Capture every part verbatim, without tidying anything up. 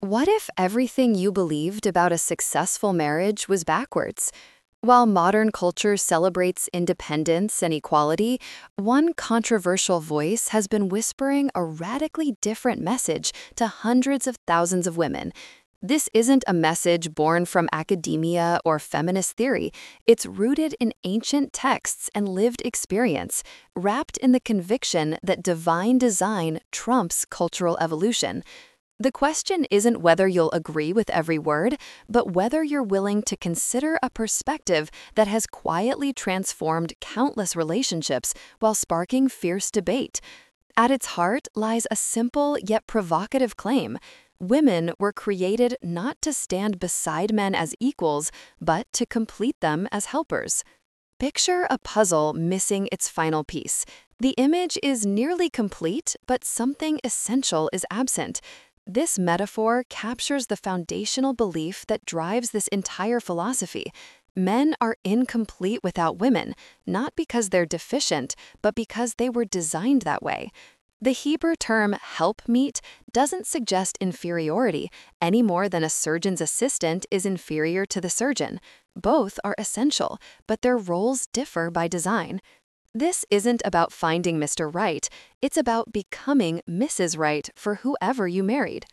What if everything you believed about a successful marriage was backwards? While modern culture celebrates independence and equality, one controversial voice has been whispering a radically different message to hundreds of thousands of women. This isn't a message born from academia or feminist theory. It's rooted in ancient texts and lived experience, wrapped in the conviction that divine design trumps cultural evolution. The question isn't whether you'll agree with every word, but whether you're willing to consider a perspective that has quietly transformed countless relationships while sparking fierce debate. At its heart lies a simple yet provocative claim. Women were created not to stand beside men as equals, but to complete them as helpers. Picture a puzzle missing its final piece. The image is nearly complete, but something essential is absent. This metaphor captures the foundational belief that drives this entire philosophy. Men are incomplete without women, not because they're deficient, but because they were designed that way. The Hebrew term helpmeet doesn't suggest inferiority any more than a surgeon's assistant is inferior to the surgeon. Both are essential, but their roles differ by design. This isn't about finding Mister Right, it's about becoming Missus Right for whoever you married.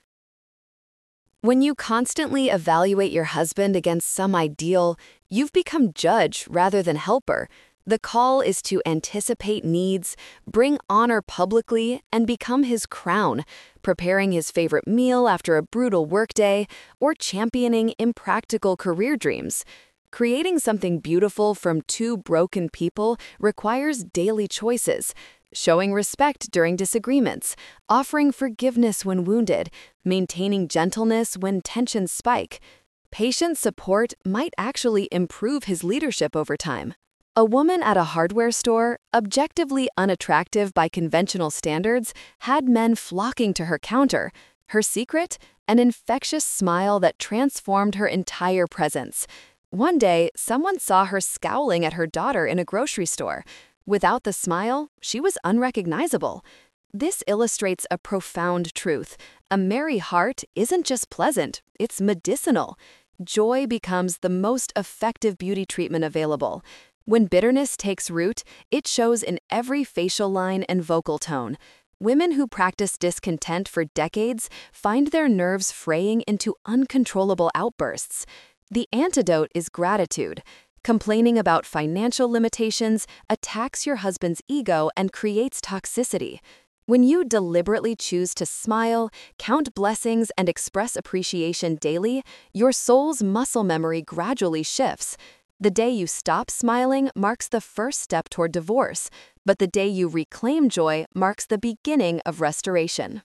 When you constantly evaluate your husband against some ideal, you've become judge rather than helper. The call is to anticipate needs, bring honor publicly, and become his crown, preparing his favorite meal after a brutal workday, or championing impractical career dreams. Creating something beautiful from two broken people requires daily choices, showing respect during disagreements, offering forgiveness when wounded, maintaining gentleness when tensions spike. Patient support might actually improve his leadership over time. A woman at a hardware store, objectively unattractive by conventional standards, had men flocking to her counter. Her secret? An infectious smile that transformed her entire presence. One day, someone saw her scowling at her daughter in a grocery store. Without the smile, she was unrecognizable. This illustrates a profound truth. A merry heart isn't just pleasant, it's medicinal. Joy becomes the most effective beauty treatment available. When bitterness takes root, it shows in every facial line and vocal tone. Women who practice discontent for decades find their nerves fraying into uncontrollable outbursts. The antidote is gratitude. Complaining about financial limitations attacks your husband's ego and creates toxicity. When you deliberately choose to smile, count blessings, and express appreciation daily, your soul's muscle memory gradually shifts. The day you stop smiling marks the first step toward divorce, but the day you reclaim joy marks the beginning of restoration.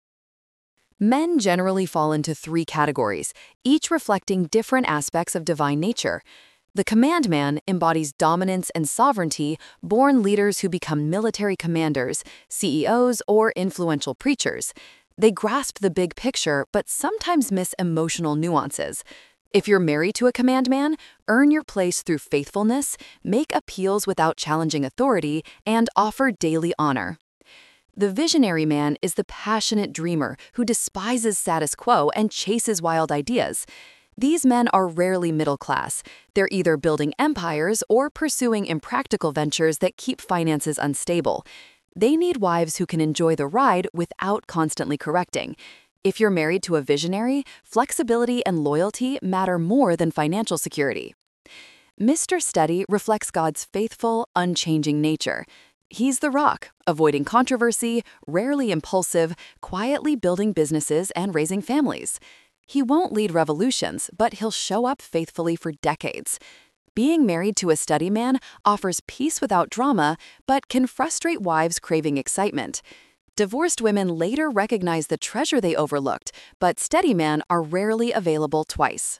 Men generally fall into three categories, each reflecting different aspects of divine nature. The command man embodies dominance and sovereignty, born leaders who become military commanders, C E Os, or influential preachers. They grasp the big picture, but sometimes miss emotional nuances. If you're married to a command man, earn your place through faithfulness, make appeals without challenging authority, and offer daily honor. The visionary man is the passionate dreamer who despises status quo and chases wild ideas. These men are rarely middle class. They're either building empires or pursuing impractical ventures that keep finances unstable. They need wives who can enjoy the ride without constantly correcting. If you're married to a visionary, flexibility and loyalty matter more than financial security. Mister Steady reflects God's faithful, unchanging nature. He's the rock, avoiding controversy, rarely impulsive, quietly building businesses and raising families. He won't lead revolutions, but he'll show up faithfully for decades. Being married to a steady man offers peace without drama, but can frustrate wives craving excitement. Divorced women later recognize the treasure they overlooked, but steady men are rarely available twice.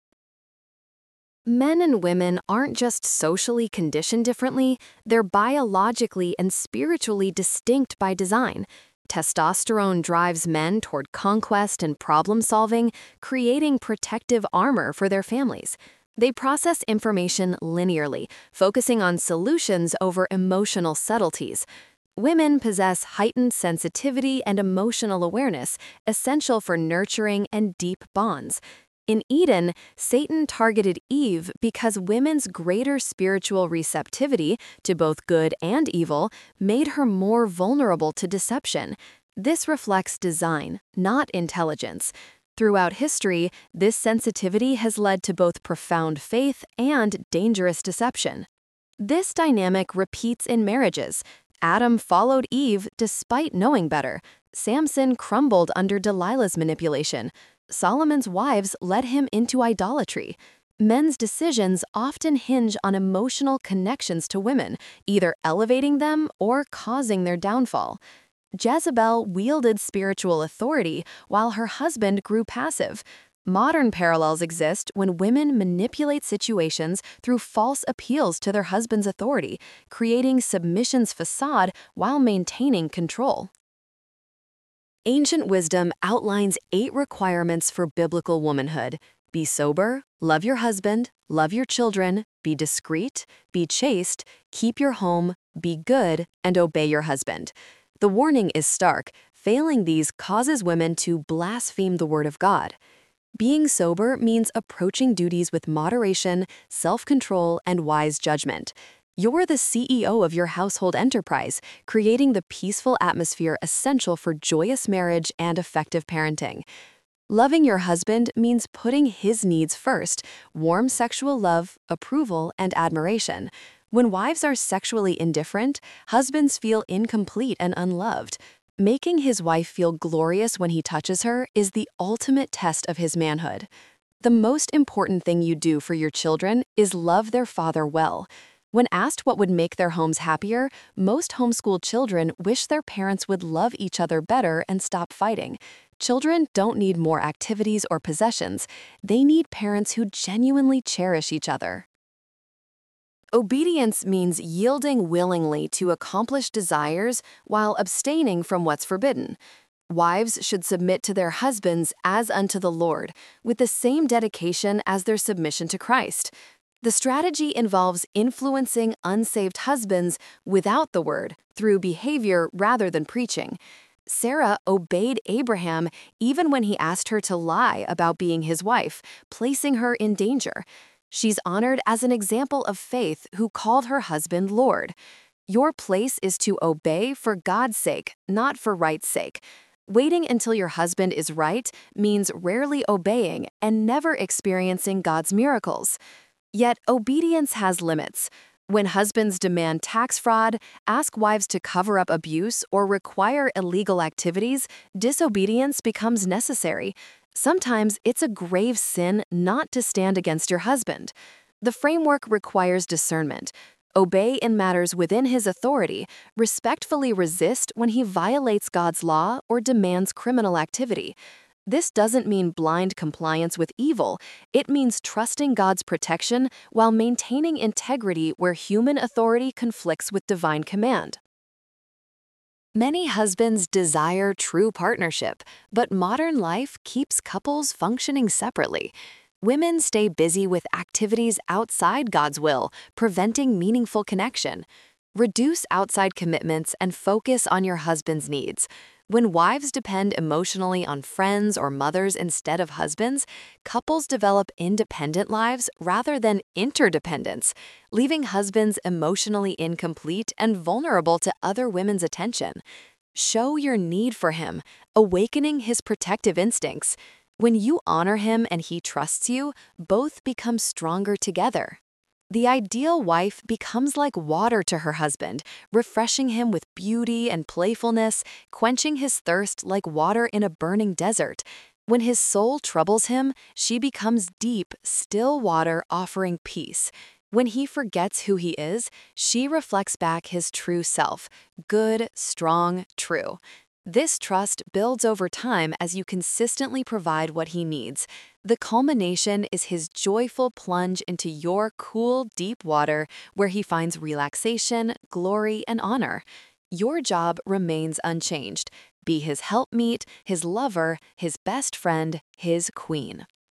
Men and women aren't just socially conditioned differently, they're biologically and spiritually distinct by design. Testosterone drives men toward conquest and problem-solving, creating protective armor for their families. They process information linearly, focusing on solutions over emotional subtleties. Women possess heightened sensitivity and emotional awareness, essential for nurturing and deep bonds. In Eden, Satan targeted Eve because women's greater spiritual receptivity to both good and evil made her more vulnerable to deception. This reflects design, not intelligence. Throughout history, this sensitivity has led to both profound faith and dangerous deception. This dynamic repeats in marriages. Adam followed Eve despite knowing better. Samson crumbled under Delilah's manipulation. Solomon's wives led him into idolatry. Men's decisions often hinge on emotional connections to women, either elevating them or causing their downfall. Jezebel wielded spiritual authority while her husband grew passive. Modern parallels exist when women manipulate situations through false appeals to their husband's authority, creating submission's facade while maintaining control. Ancient wisdom outlines eight requirements for biblical womanhood. Be sober, love your husband, love your children, be discreet, be chaste, keep your home, be good, and obey your husband. The warning is stark. Failing these causes women to blaspheme the word of God. Being sober means approaching duties with moderation, self-control, and wise judgment. You're the C E O of your household enterprise, creating the peaceful atmosphere essential for joyous marriage and effective parenting. Loving your husband means putting his needs first, warm sexual love, approval, and admiration. When wives are sexually indifferent, husbands feel incomplete and unloved. Making his wife feel glorious when he touches her is the ultimate test of his manhood. The most important thing you do for your children is love their father well. When asked what would make their homes happier, most homeschooled children wish their parents would love each other better and stop fighting. Children don't need more activities or possessions. They need parents who genuinely cherish each other. Obedience means yielding willingly to accomplish desires while abstaining from what's forbidden. Wives should submit to their husbands as unto the Lord, with the same dedication as their submission to Christ. The strategy involves influencing unsaved husbands without the word, through behavior rather than preaching. Sarah obeyed Abraham even when he asked her to lie about being his wife, placing her in danger. She's honored as an example of faith who called her husband Lord. Your place is to obey for God's sake, not for right's sake. Waiting until your husband is right means rarely obeying and never experiencing God's miracles. Yet obedience has limits. When husbands demand tax fraud, ask wives to cover up abuse, or require illegal activities, disobedience becomes necessary. Sometimes it's a grave sin not to stand against your husband. The framework requires discernment. Obey in matters within his authority, respectfully resist when he violates God's law or demands criminal activity. This doesn't mean blind compliance with evil. It means trusting God's protection while maintaining integrity where human authority conflicts with divine command. Many husbands desire true partnership, but modern life keeps couples functioning separately. Women stay busy with activities outside God's will, preventing meaningful connection. Reduce outside commitments and focus on your husband's needs. When wives depend emotionally on friends or mothers instead of husbands, couples develop independent lives rather than interdependence, leaving husbands emotionally incomplete and vulnerable to other women's attention. Show your need for him, awakening his protective instincts. When you honor him and he trusts you, both become stronger together. The ideal wife becomes like water to her husband, refreshing him with beauty and playfulness, quenching his thirst like water in a burning desert. When his soul troubles him, she becomes deep, still water offering peace. When he forgets who he is, she reflects back his true self, good, strong, true. This trust builds over time as you consistently provide what he needs. The culmination is his joyful plunge into your cool, deep water where he finds relaxation, glory, and honor. Your job remains unchanged. Be his helpmeet, his lover, his best friend, his queen.